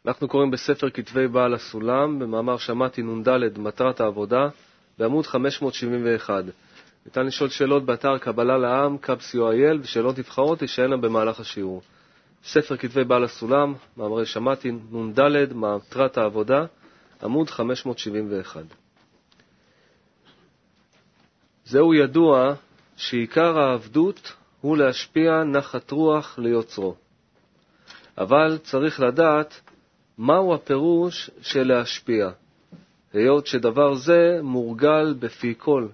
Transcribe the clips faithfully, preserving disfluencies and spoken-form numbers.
אנחנו קוראים בספר כתבי בעל הסולם, במאמר שמעתי נ"ד מטרת העבודה, בעמוד חמש מאות שבעים ואחת. ניתן לשאול שאלות באתר קבלה לעם, קאב סי או איי אל, ושאלות נבחרות תישאלנה במהלך השיעור. ספר כתבי בעל הסולם, מאמרי שמעתי נ"ד מטרת העבודה, עמוד חמש מאות שבעים ואחת. זהו ידוע שעיקר העבדות הוא להשפיע נחת רוח ליוצרו. אבל צריך לדעת מהו הפירוש של להשפיע, היות שדבר זה מורגל בפי כל.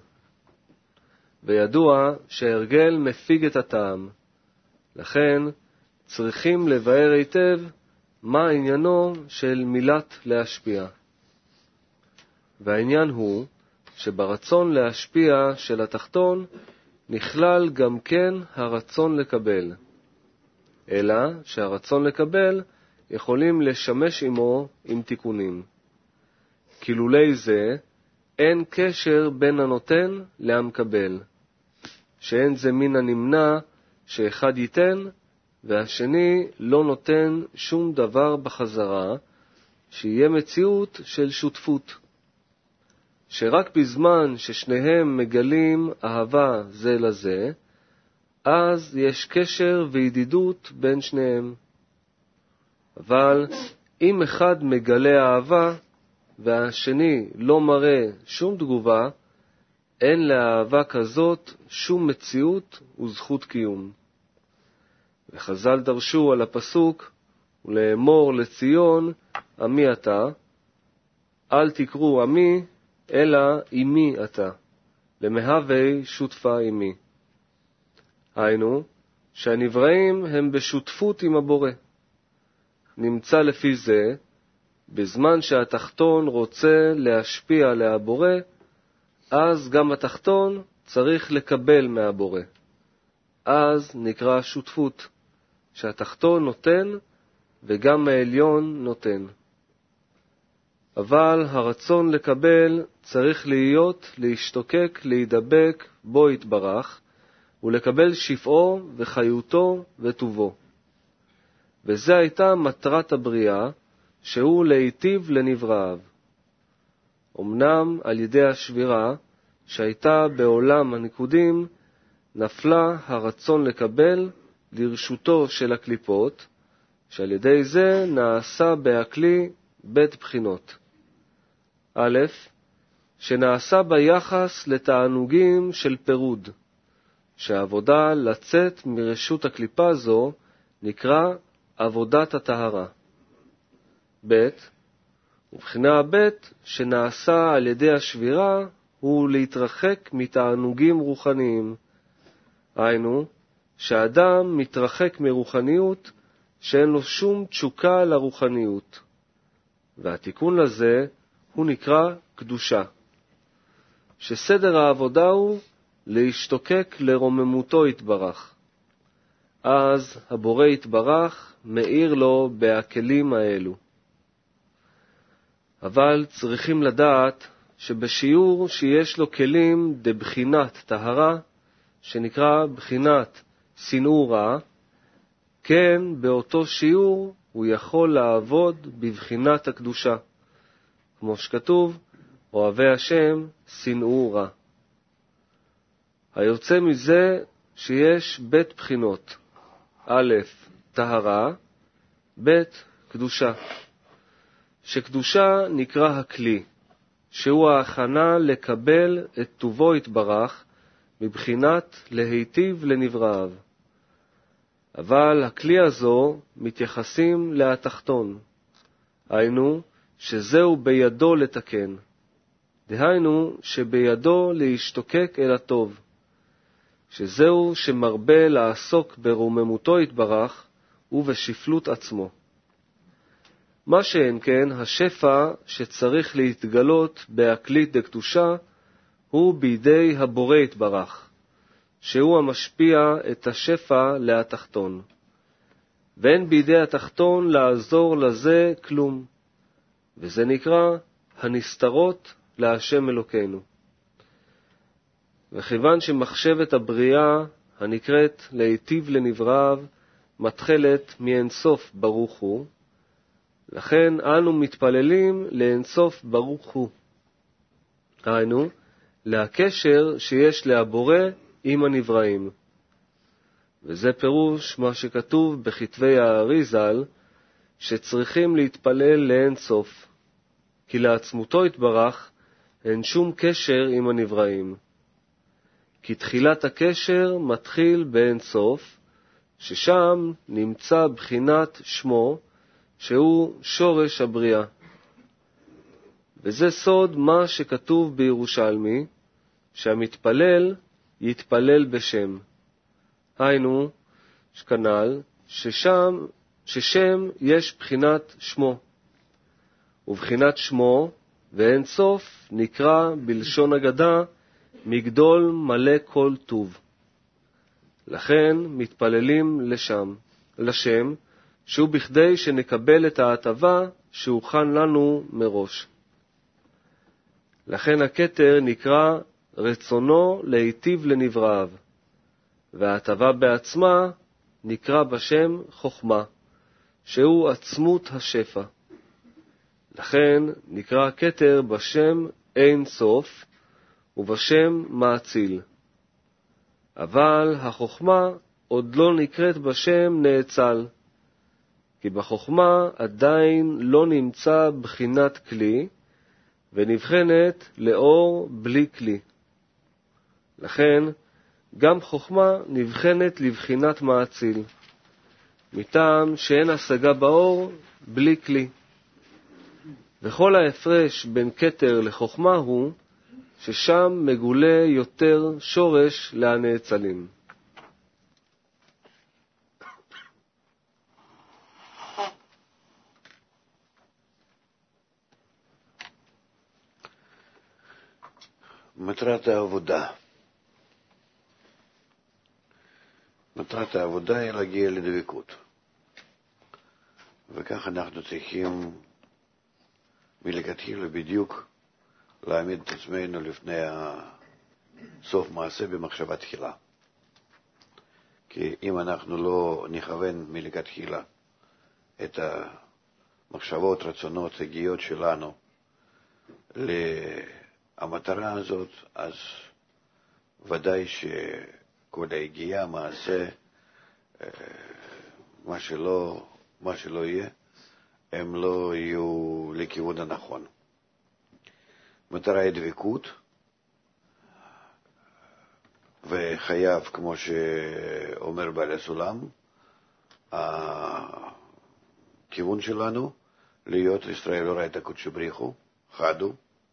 וידוע שהרגל מפיג את הטעם. לכן צריכים לבאר היטב מה עניינו של מילת להשפיע. והעניין הוא שברצון להשפיע של התחתון נכלל גם כן הרצון לקבל. אלא שהרצון לקבל יכולים לשמש עמו עם תיקונים. כלולי זה אין קשר בין הנותן להמקבל, שאין זה מן הנמנע שאחד ייתן והשני לא נותן שום דבר בחזרה, שיהיה מציאות של שותפות. שרק בזמן ששניהם מגלים אהבה זה לזה, אז יש קשר וידידות בין שניהם. אבל אם אחד מגלה אהבה והשני לא מראה שום תגובה, אין לאהבה כזאת שום מציאות וזכות קיום. וחז"ל דרשו על הפסוק, ולאמור לציון עמי אתה, אל תקראו עמי אלא עמי אתה, למהווה שותפה עמי. היינו, שהנבראים הם בשותפות עם הבורא. נמצא לפי זה, בזמן שהתחתון רוצה להשפיע להבורא, אז גם התחתון צריך לקבל מהבורא. אז נקרא שותפות, שהתחתון נותן וגם העליון נותן. אבל הרצון לקבל צריך להיות להשתוקק, להידבק בו יתברך, ולקבל שפעו וחיותו וטובו. וזה הייתה מטרת הבריאה, שהוא להיטיב לנבראיו. אמנם על ידי השבירה שהייתה בעולם הניקודים, נפלה הרצון לקבל לרשותו של הקליפות, שעל ידי זה נעשה בהכלי בית בחינות. א', שנעשה ביחס לתענוגים של פירוד, שהעבודה לצאת מרשות הקליפה זו נקרא עבודת הטהרה. ב', ובחינה ב' שנעשה על ידי השבירה הוא להתרחק מתענוגים רוחניים. היינו, שהאדם מתרחק מרוחניות שאין לו שום תשוקה לרוחניות. והתיקון לזה הוא נקרא קדושה. שסדר העבודה הוא להשתוקק לרוממותו יתברך. אז הבורא יתברך מאיר לו בהכלים האלו. אבל צריכים לדעת שבשיעור שיש לו כלים דבחינת טהרה, שנקרא בחינת שנאו רע, כן באותו שיעור הוא יכול לעבוד בבחינת הקדושה. כמו שכתוב, אוהבי השם שנאו רע. היוצא מזה שיש בית בחינות, א', טהרה, ב', קדושה. שקדושה נקרא הכלי, שהוא ההכנה לקבל את טובו יתברך מבחינת להיטיב לנבראיו. אבל הכלי הזו מתייחסים להתחתון, היינו שזהו בידו לתקן, דהיינו שבידו להשתוקק אל הטוב, שזהו שמרבה לעסוק ברוממותו יתברך ובשפלות עצמו. מה שאין כן, השפע שצריך להתגלות בהכלית דקדושה הוא בידי הבורא יתברך, שהוא המשפיע את השפע להתחתון. ואין בידי התחתון לעזור לזה כלום, וזה נקרא הנסתרות להשם אלוקינו. וכיוון שמחשבת הבריאה הנקראת להיטיב לנבראיו מתחלת מאין סוף ברוך הוא, לכן אנו מתפללים לאינסוף ברוך הוא. היינו, להקשר שיש להבורא עם הנבראים. וזה פירוש מה שכתוב בכתבי האריז"ל, שצריכים להתפלל לאינסוף, כי לעצמותו יתברך אין שום קשר עם הנבראים. כי תחילת הקשר מתחיל באינסוף, ששם נמצא בחינת שמו, שהוא שורש הבריאה. וזה סוד מה שכתוב בירושלמי, שהמתפלל יתפלל בשם. היינו, שכנל, ששם, ששם יש בחינת שמו. ובחינת שמו ואין סוף נקרא בלשון אגדה מגדול מלא כל טוב. לכן מתפללים לשם, לשם, שהוא בכדי שנקבל את ההטבה שהוכן לנו מראש. לכן הכתר נקרא רצונו להיטיב לנבראיו, וההטבה בעצמה נקרא בשם חוכמה, שהוא עצמות השפע. לכן נקרא הכתר בשם אין סוף ובשם מאציל. אבל החוכמה עוד לא נקראת בשם נאצל, כי בחוכמה עדיין לא נמצא בחינת כלי, ונבחנת לאור בלי כלי. לכן גם חוכמה נבחנת לבחינת מאציל, מטעם שאין השגה באור בלי כלי. וכל ההפרש בין כתר לחוכמה הוא ששם מגולה יותר שורש להנאצלים. מטרת העבודה. מטרת העבודה היא להגיע לדבקות. וכך אנחנו צריכים מלכתחילה בדיוק להעמיד את עצמנו לפני סוף מעשה במחשבה תחילה. כי אם אנחנו לא נכוון מלכתחילה את המחשבות, רצונות, הגיעות שלנו למטרה הזאת, אז ודאי שכל ההגיעה, מעשה, מה שלא, מה שלא יהיה, הם לא יהיו לכיוון הנכון. מטרה היא דבקות, וחייב, כמו שאומר בעל הסולם, הכיוון שלנו להיות ישראל לא ראית הקודש בריחו, חדו,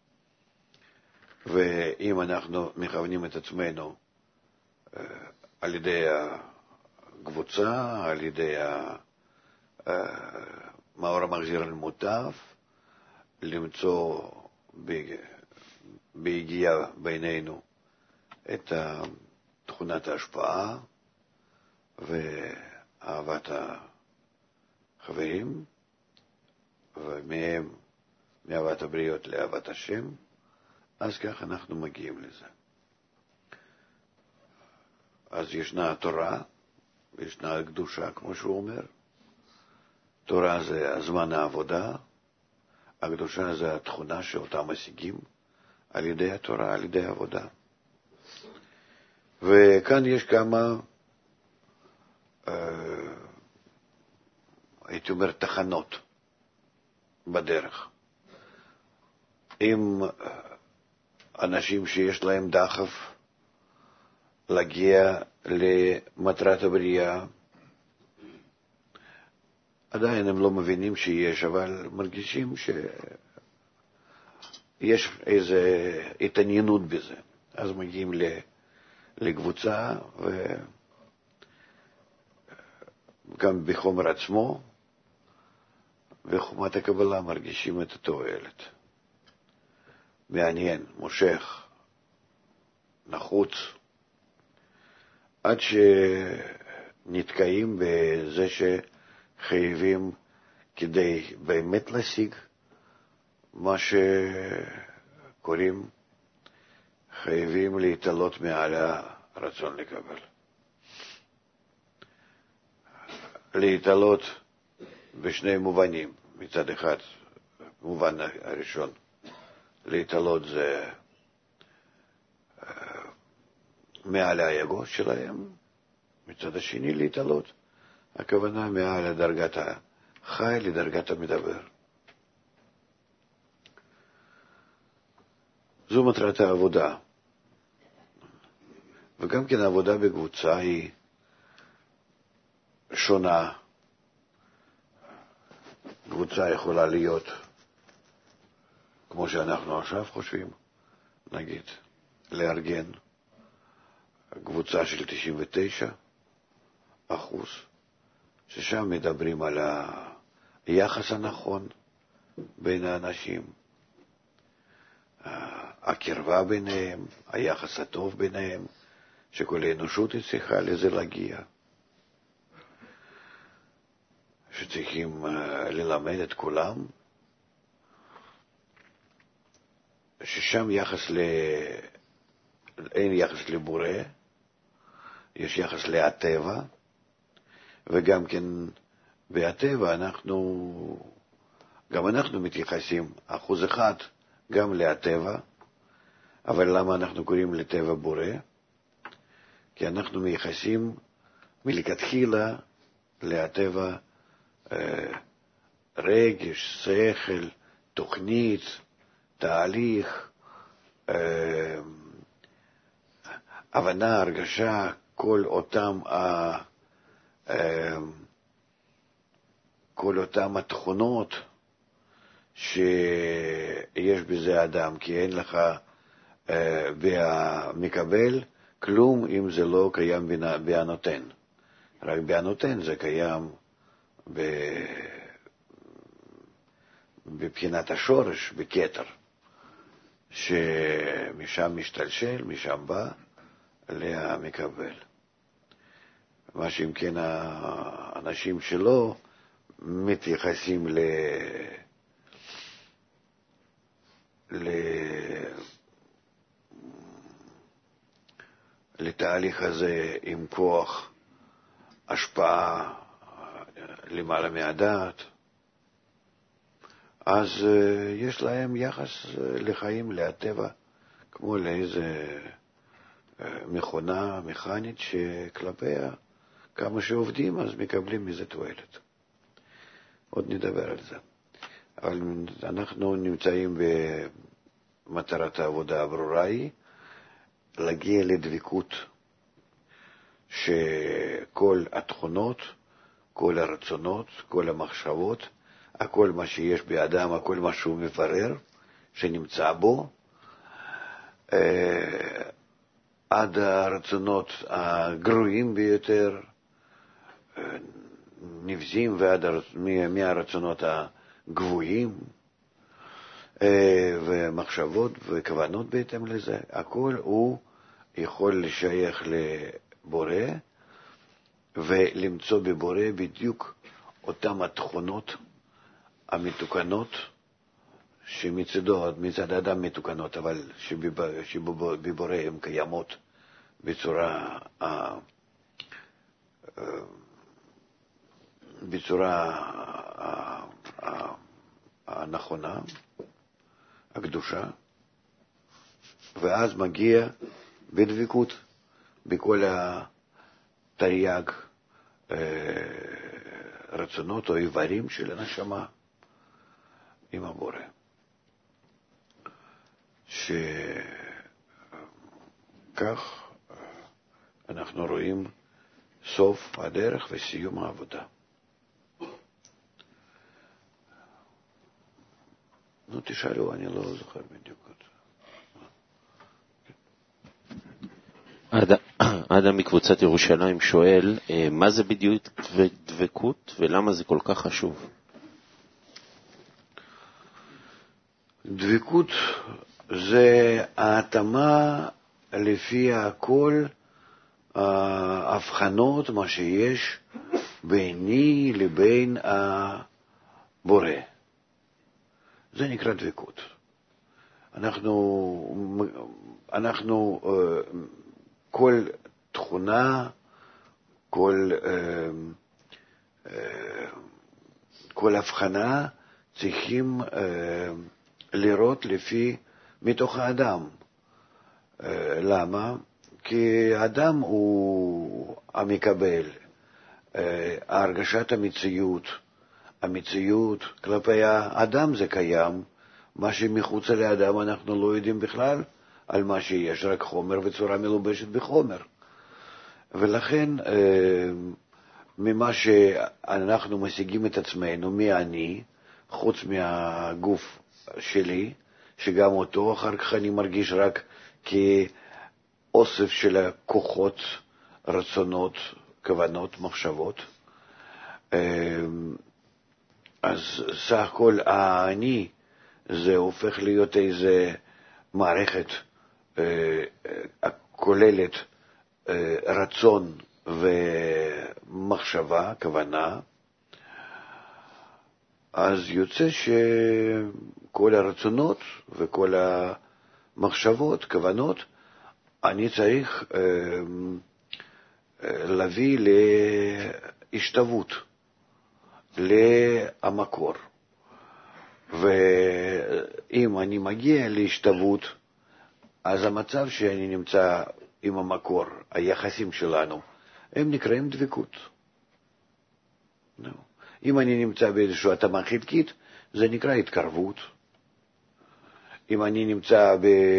ואם אנחנו מכוונים את עצמנו על ידי הקבוצה, על ידי מאור המחזיר על מוטב, למצוא בהגיעה בינינו את תכונת ההשפעה ואהבת החברים, ומהם מאהבת הבריות לאהבת השם, אז כך אנחנו מגיעים לזה. אז ישנה התורה, ישנה הקדושה, כמו שהוא אומר. תורה זה הזמן העבודה, הקדושה זה התכונה שאותה משיגים על ידי התורה, על ידי העבודה. וכאן יש כמה, אה, הייתי אומר, תחנות בדרך. אם אנשים שיש להם דחף להגיע למטרת הבריאה, עדיין הם לא מבינים שיש, אבל מרגישים שיש איזו התעניינות בזה. אז מגיעים לקבוצה, וגם בחומר עצמו, וחומת הקבלה מרגישים את התועלת. מעניין, מושך, נחוץ, עד שנתקעים בזה שחייבים כדי באמת להשיג מה שקוראים, חייבים להתעלות מעל הרצון לקבל. להתעלות בשני מובנים, מצד אחד, במובן הראשון, להתעלות זה מעל האגו שלהם, מצד השני להתעלות, הכוונה מעל דרגת החי לדרגת המדבר. זו מטרת העבודה. וגם כן העבודה בקבוצה היא שונה. קבוצה יכולה להיות, כמו שאנחנו עכשיו חושבים, נגיד, לארגן קבוצה של תשעים ותשע אחוז, ששם מדברים על היחס הנכון בין האנשים, הקרבה ביניהם, היחס הטוב ביניהם, שכל האנושות צריכה לזה להגיע. שצריכים ללמד את כולם, ששם יחס ל... אין יחס לבורא, יש יחס להטבע, וגם כן בהטבע אנחנו, גם אנחנו מתייחסים אחוז אחד גם להטבע, אבל למה אנחנו קוראים לטבע בורא? כי אנחנו מייחסים מלכתחילה להטבע רגש, שכל, תוכנית, תהליך, הבנה, הרגשה, כל אותם כל אותם התכונות שיש בזה אדם, כי אין לך במקבל כלום אם זה לא קיים בהנותן. רק בהנותן זה קיים בבחינת השורש, בכתר, שמשם משתלשל, משם בא למקבל. מה שאם כן האנשים שלו מתייחסים ל... ל... לתהליך הזה עם כוח השפעה למעלה מהדעת, אז uh, יש להם יחס uh, לחיים, להטבע, כמו לאיזה uh, מכונה מכנית שכלפיה כמה שעובדים אז מקבלים מזה תועלת. עוד נדבר על זה. אבל אנחנו נמצאים במטרת העבודה הברורה היא להגיע לדבקות שכל התכונות, כל הרצונות, כל המחשבות, הכל מה שיש באדם, הכל מה שהוא מברר, שנמצא בו, עד הרצונות הגרועים ביותר, נבזים ועד מהרצונות הגבוהים, ומחשבות וכוונות בהתאם לזה, הכל הוא יכול לשייך לבורא, ולמצוא בבורא בדיוק אותם התכונות המתוקנות שמצדו, מצד האדם מתוקנות, אבל שבבורא הן קיימות בצורה בצורה הנכונה, הקדושה, ואז מגיע בדבקות בכל התרי"ג רצונות או איברים של הנשמה עם הבורא. שכך אנחנו רואים סוף הדרך וסיום העבודה. נו, תשאלו, אני לא זוכר בדיוק. אדם מקבוצת ירושלים שואל, מה זה בדיוק דבקות ולמה זה כל כך חשוב? דבקות זה ההתאמה לפי הכל ההבחנות, מה שיש ביני לבין הבורא. זה נקרא דבקות. אנחנו, אנחנו, כל תכונה, כל, כל הבחנה צריכים אה, לראות לפי מתוך האדם. אה, למה? כי האדם הוא המקבל, אה, הרגשת המציאות, המציאות כלפי האדם זה קיים, מה שמחוץ לאדם אנחנו לא יודעים בכלל על מה שיש, רק חומר וצורה מלובשת בחומר. ולכן ממה שאנחנו משיגים את עצמנו, מי אני, חוץ מהגוף שלי, שגם אותו אחר כך אני מרגיש רק כאוסף של הכוחות, רצונות, כוונות, מחשבות, אז סך הכל האני זה הופך להיות איזה מערכת אה, כוללת אה, רצון ומחשבה, כוונה, אז יוצא שכל הרצונות וכל המחשבות, כוונות, אני צריך אה, אה, להביא להשתוות, למקור. ואם אני מגיע להשתוות, אז המצב שאני נמצא עם המקור, היחסים שלנו, הם נקראים דבקות. אם אני נמצא באיזושהי התאמה חלקית, זה נקרא התקרבות. אם אני נמצא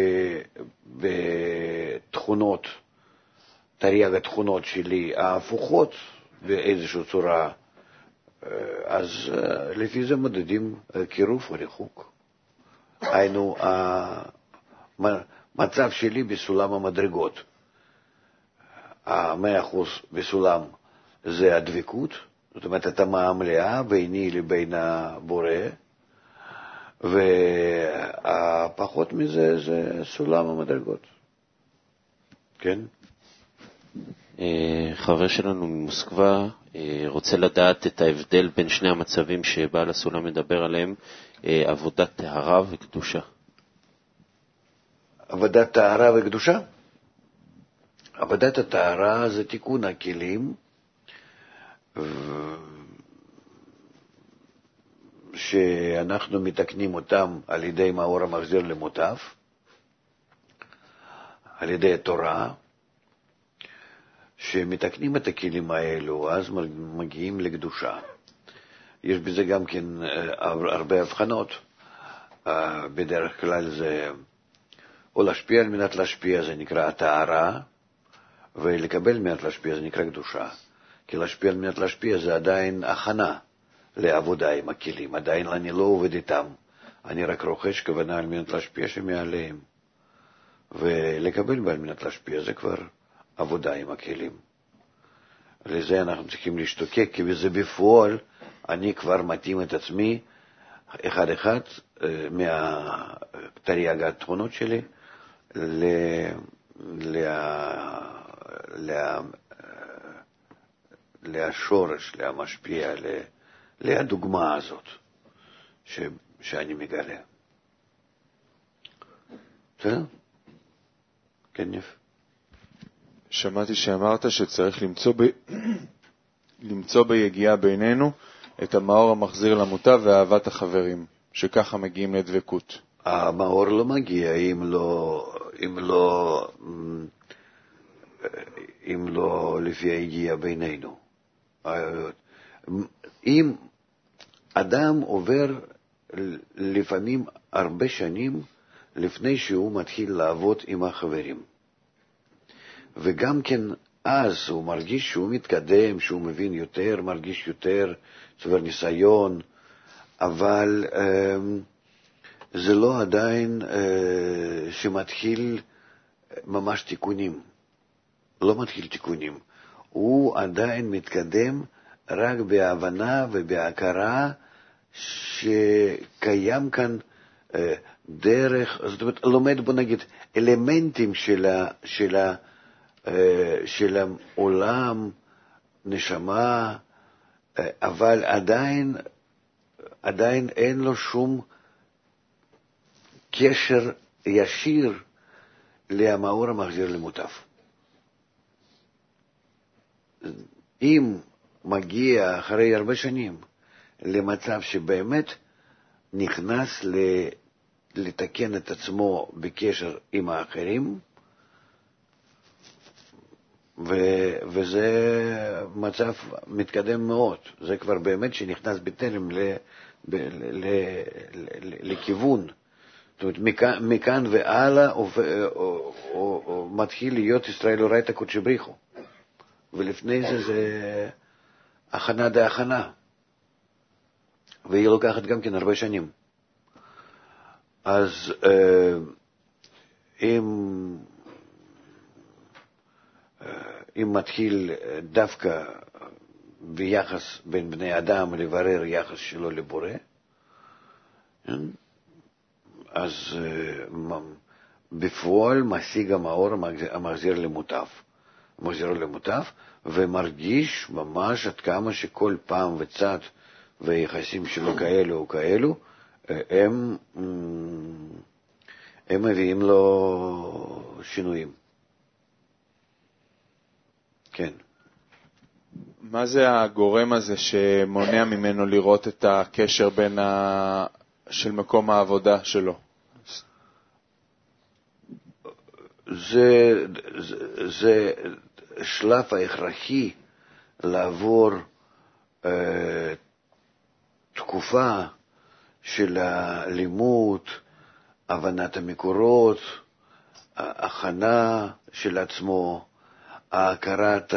בתכונות, תרי"ג התכונות שלי ההפוכות באיזושהי צורה, אז לפי זה מודדים קירוב או ריחוק. היינו, המצב שלי בסולם המדרגות, המאה אחוז בסולם זה הדבקות, זאת אומרת, התאמה המלאה ביני לבין הבורא, והפחות מזה זה סולם המדרגות. כן? חבר שלנו ממוסקבה רוצה לדעת את ההבדל בין שני המצבים שבעל הסולם מדבר עליהם, עבודת טהרה וקדושה. עבודת טהרה וקדושה? עבודת הטהרה זה תיקון הכלים, שאנחנו מתקנים אותם על ידי מאור המחזיר למוטב, על ידי התורה, שמתקנים את הכלים האלו, אז מגיעים לקדושה. יש בזה גם כן הרבה הבחנות. בדרך כלל זה, או להשפיע על מנת להשפיע זה נקרא טהרה, ולקבל מנת להשפיע זה נקרא קדושה. כי להשפיע על מנת להשפיע זה עדיין הכנה לעבודה עם הכלים. עדיין אני לא עובד איתם. אני רק רוכש כוונה על מנת להשפיע שמעליהם. ולקבל על מנת להשפיע זה כבר עבודה עם הכלים. לזה אנחנו צריכים להשתוקק, כי בזה בפועל אני כבר מתאים את עצמי אחד אחד מהתרי"ג התכונות שלי ל... ל... ל... להשורש, להמשפיע, ל... להדוגמה הזאת ש... שאני מגלה. בסדר? כן, יפה. שמעתי שאמרת שצריך למצוא, ב... למצוא ביגיעה בינינו את המאור המחזיר למוטב ואהבת החברים, שככה מגיעים לדבקות. המאור לא מגיע אם לא, אם לא, אם לא לפי היגיעה בינינו. אם אדם עובר לפעמים הרבה שנים לפני שהוא מתחיל לעבוד עם החברים, וגם כן אז הוא מרגיש שהוא מתקדם, שהוא מבין יותר, מרגיש יותר, צובר ניסיון, אבל אה, זה לא עדיין אה, שמתחיל ממש תיקונים, לא מתחיל תיקונים, הוא עדיין מתקדם רק בהבנה ובהכרה שקיים כאן אה, דרך, זאת אומרת, לומד בוא נגיד אלמנטים של ה... של ה של העולם, נשמה, אבל עדיין, עדיין אין לו שום קשר ישיר למאור המחזיר למוטב. אם מגיע אחרי הרבה שנים למצב שבאמת נכנס לתקן את עצמו בקשר עם האחרים, ו- וזה מצב מתקדם מאוד. זה כבר באמת שנכנס בטרם ל- ב- ל- ל- ל- לכיוון. זאת אומרת, מכאן, מכאן והלאה או, או, או, או, מתחיל להיות ישראל אורייתא קודשא בריחו. ולפני זה זה הכנה דה הכנה. והיא לוקחת גם כן הרבה שנים. אז אם, אם מתחיל דווקא ביחס בין בני אדם לברר יחס שלו לבורא, אז בפועל משיג המאור המחזיר למוטב. מחזיר למוטב ומרגיש ממש עד כמה שכל פעם וצד והיחסים שלו כאלו או כאלו, הם, הם מביאים לו שינויים. כן. מה זה הגורם הזה שמונע ממנו לראות את הקשר בין ה... של מקום העבודה שלו? זה, זה, זה שלב ההכרחי לעבור אה, תקופה של הלימוד, הבנת המקורות, ההכנה של עצמו, ההכרת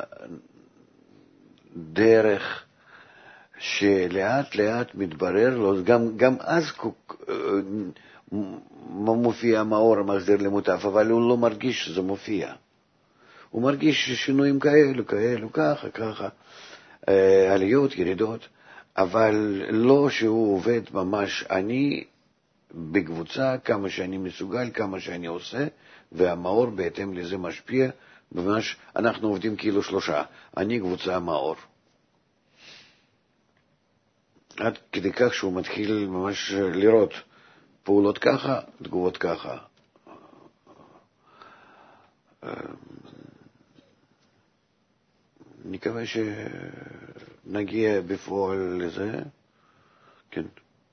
הדרך, שלאט לאט מתברר לו, גם, גם אז מופיע המאור המחזיר למוטב, אבל הוא לא מרגיש שזה מופיע. הוא מרגיש שינויים כאלו, כאלו, ככה, ככה, עליות, ירידות, אבל לא שהוא עובד ממש אני בקבוצה, כמה שאני מסוגל, כמה שאני עושה, והמאור בהתאם לזה משפיע, ממש אנחנו עובדים כאילו שלושה, אני קבוצה מאור. עד כדי כך שהוא מתחיל ממש לראות פעולות ככה, תגובות ככה. נקווה שנגיע בפועל לזה. כן.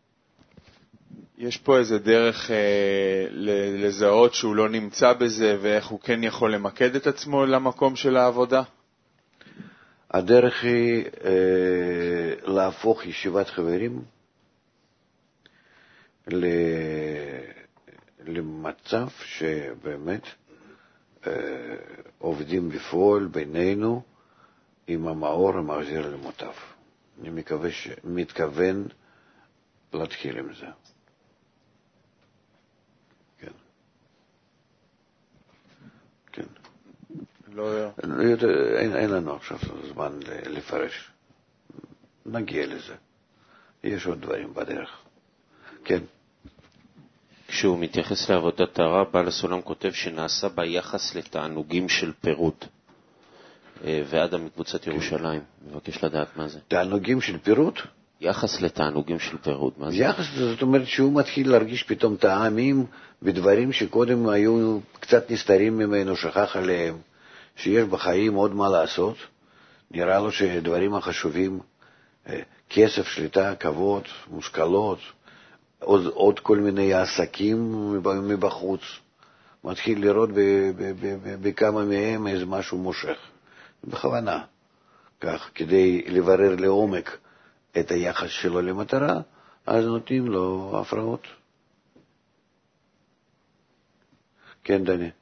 יש פה איזה דרך אה, לזהות שהוא לא נמצא בזה, ואיך הוא כן יכול למקד את עצמו למקום של העבודה? הדרך היא אה, להפוך ישיבת חברים ל... למצב שבאמת אה, עובדים בפועל בינינו עם המאור המחזיר למוטב. אני מקווה ש... מתכוון להתחיל עם זה. כן. כן. לא... אין, אין לנו עכשיו זמן לפרש. נגיע לזה. יש עוד דברים בדרך. כן. כשהוא מתייחס לעבודת טהרה, בעל הסולם כותב שנעשה ביחס לתענוגים של פירוד. ואדם מקבוצת ירושלים, מבקש לדעת מה זה. תענוגים של פירוד? יחס לתענוגים של פירוד, מה זה? יחס, זאת אומרת שהוא מתחיל להרגיש פתאום טעמים בדברים שקודם היו קצת נסתרים ממנו, שכח עליהם, שיש בחיים עוד מה לעשות. נראה לו שדברים החשובים, כסף, שליטה, כבוד, מושכלות, עוד, עוד כל מיני עסקים מבחוץ, מתחיל לראות בכמה מהם איזה משהו מושך. בכוונה, כך, כדי לברר לעומק את היחס שלו למטרה, אז נותנים לו הפרעות. כן, דני.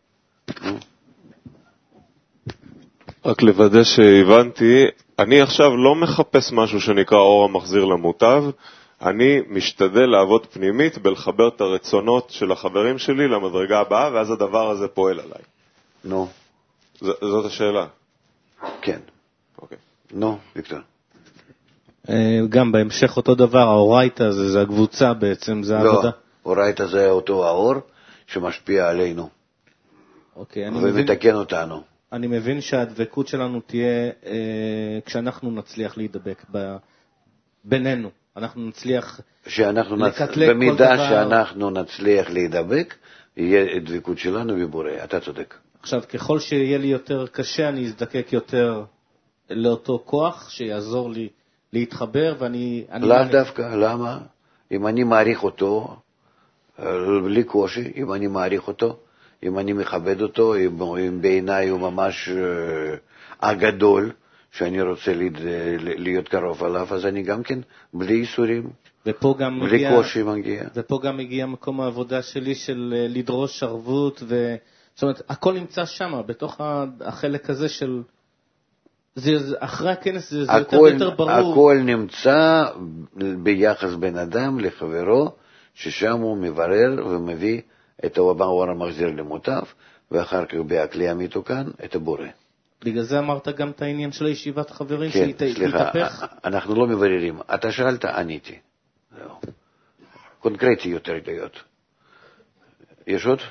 רק לוודא שהבנתי, אני עכשיו לא מחפש משהו שנקרא אור המחזיר למוטב, אני משתדל לעבוד פנימית בלחבר את הרצונות של החברים שלי למדרגה הבאה, ואז הדבר הזה פועל עליי. נו. ז- זאת השאלה. כן. אוקיי. נו, ויקטור. גם בהמשך אותו דבר, האורייתא זה, זה הקבוצה בעצם, זה העבודה. לא, אורייתא זה אותו האור שמשפיע עלינו. אוקיי, אני מבין, ומתקן אותנו. אני מבין שהדבקות שלנו תהיה אה, כשאנחנו נצליח להידבק ב, בינינו. אנחנו נצליח שאנחנו נצ... לקטלג במידה כל דבר. שאנחנו נצליח להידבק, יהיה דבקות שלנו בבורא. אתה צודק. עכשיו, ככל שיהיה לי יותר קשה, אני אזדקק יותר לאותו כוח שיעזור לי להתחבר, ואני... אני לאו אני... דווקא, למה? אם אני מעריך אותו, בלי קושי, אם אני מעריך אותו, אם אני מכבד אותו, אם, אם בעיניי הוא ממש הגדול, שאני רוצה להיות קרוב עליו, אז אני גם כן בלי איסורים, ופה גם בלי מגיע, קושי מגיע. ופה גם מגיע מקום העבודה שלי של לדרוש ערבות, ו... זאת אומרת, הכל נמצא שם, בתוך החלק הזה של... זה, אחרי הכנס זה, זה הכל, יותר יותר ברור. הכל נמצא ביחס בן אדם לחברו, ששם הוא מברר ומביא את האור המחזיר למוטב, ואחר כך בהכלי המתוקן את הבורא. בגלל זה אמרת גם את העניין של הישיבת חברים, כן, שהתהפך? סליחה, אנחנו לא מבררים. אתה שאלת, עניתי. זהו. קונקרטי יותר להיות. יש עוד?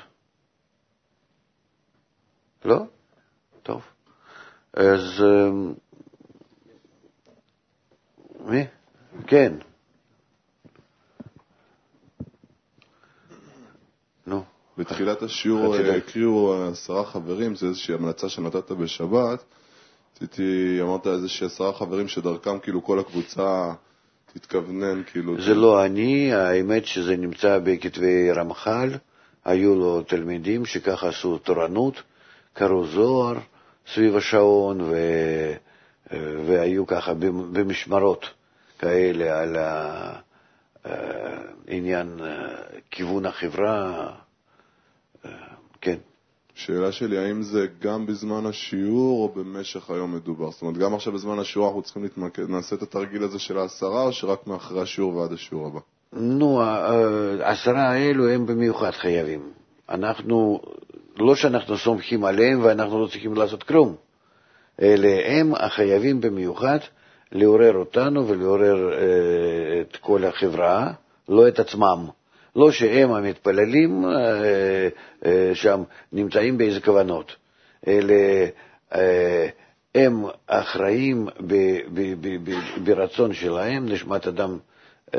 לא? טוב. אז... מי? כן. נו. בתחילת השיעור הקריאו עשרה חברים, זה איזושהי המלצה שנתת בשבת. רציתי, אמרת איזושהי עשרה חברים שדרכם כאילו כל הקבוצה תתכוונן כאילו... זה לא אני, האמת שזה נמצא בכתבי רמח"ל, היו לו תלמידים שככה עשו תורנות, קראו זוהר סביב השעון, ו... והיו ככה במשמרות כאלה על העניין כיוון החברה. כן. שאלה שלי, האם זה גם בזמן השיעור או במשך היום מדובר? זאת אומרת, גם עכשיו בזמן השיעור אנחנו צריכים להתמקד, נעשה את התרגיל הזה של העשרה, או שרק מאחרי השיעור ועד השיעור הבא? נו, העשרה האלו הם במיוחד חייבים. אנחנו, לא שאנחנו סומכים עליהם ואנחנו לא צריכים לעשות כלום, אלא הם החייבים במיוחד לעורר אותנו ולעורר אה, את כל החברה, לא את עצמם. לא שהם המתפללים אה, אה, שם נמצאים באיזה כוונות, אלא אה, הם אחראים ב, ב, ב, ב, ברצון שלהם, נשמת אדם, אה,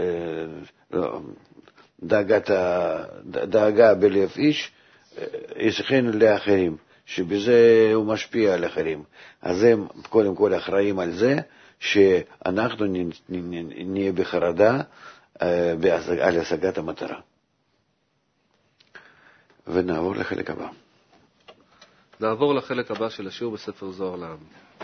דאגת, דאגה בלב איש, יסכן לאחרים, שבזה הוא משפיע על אחרים. אז הם קודם כל אחראים על זה, שאנחנו נהיה בחרדה על השגת המטרה. ונעבור לחלק הבא. נעבור לחלק הבא של השיעור בספר זוהר לעם.